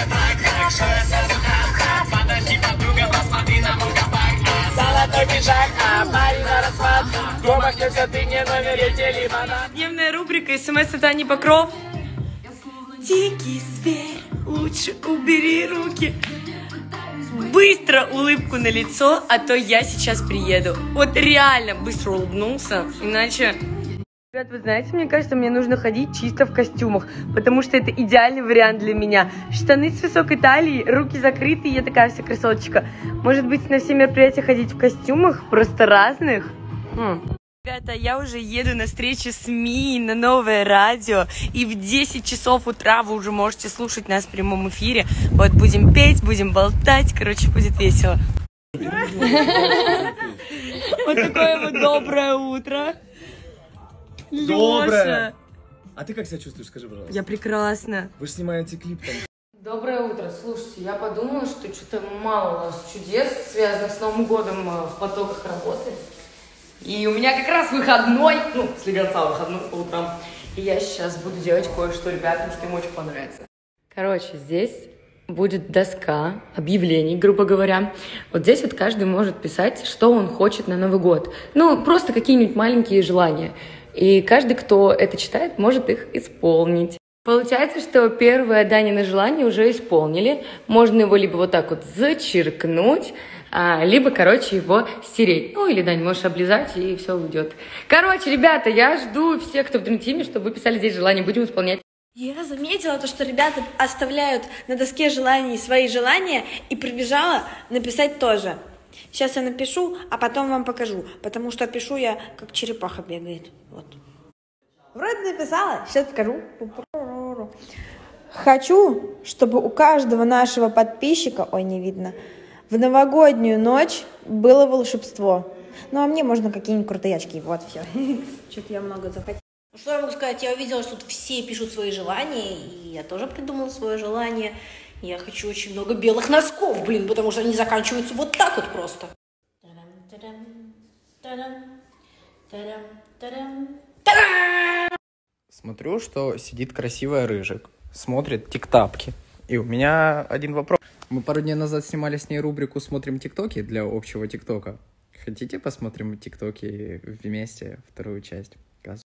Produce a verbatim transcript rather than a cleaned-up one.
Подожди, подруга, посмотри на мой кабак. Золотой пиджак, а парень на распад. Промахнешься ты мне на верете лимонад. Дневная рубрика СМС от Ани Покров. Дикий зверь, лучше убери руки. Быстро улыбку на лицо, а то я сейчас приеду. Вот реально быстро улыбнулся, иначе... Ребят, вы знаете, мне кажется, мне нужно ходить чисто в костюмах, потому что это идеальный вариант для меня. Штаны с высокой талией, руки закрыты, и я такая вся красоточка. Может быть, на все мероприятия ходить в костюмах, просто разных? Хм. Ребята, я уже еду на встречу с Мией на Новое радио, и в десять часов утра вы уже можете слушать нас в прямом эфире. Вот будем петь, будем болтать, короче, будет весело. Вот такое вот доброе утро. Доброе! А ты как себя чувствуешь, скажи, пожалуйста? Я прекрасно. Вы же снимаете клип там. Доброе утро. Слушайте, я подумала, что что-то мало у нас чудес, связанных с Новым годом в потоках работы. И у меня как раз выходной, ну, слегонца выходной по утрам. И я сейчас буду делать кое-что ребятам, что им очень понравится. Короче, здесь будет доска объявлений, грубо говоря. Вот здесь вот каждый может писать, что он хочет на Новый год. Ну, просто какие-нибудь маленькие желания. И каждый, кто это читает, может их исполнить. Получается, что первое Данино желание уже исполнили. Можно его либо вот так вот зачеркнуть, а, либо, короче, его стереть. Ну, или, Дань, можешь облизать, и все уйдет. Короче, ребята, я жду всех, кто в Дримтиме, чтобы вы писали здесь желания. Будем исполнять. Я заметила то, что ребята оставляют на доске желаний свои желания, и прибежала написать тоже. Сейчас я напишу, а потом вам покажу, потому что пишу я, как черепаха бегает. Вот. Вроде написала, сейчас покажу. Хочу, чтобы у каждого нашего подписчика, ой, не видно, в новогоднюю ночь было волшебство. Ну, а мне можно какие-нибудь крутые очки. Вот, все. Что-то я много захотела. Ну, что я могу сказать? Я увидела, что тут все пишут свои желания, и я тоже придумала свое желание. Я хочу очень много белых носков, блин, потому что они заканчиваются вот так вот просто. Смотрю, что сидит красивая Рыжик, смотрит тиктапки. И у меня один вопрос. Мы пару дней назад снимали с ней рубрику «Смотрим тиктоки» для общего тиктока. Хотите посмотрим тиктоки вместе, вторую часть?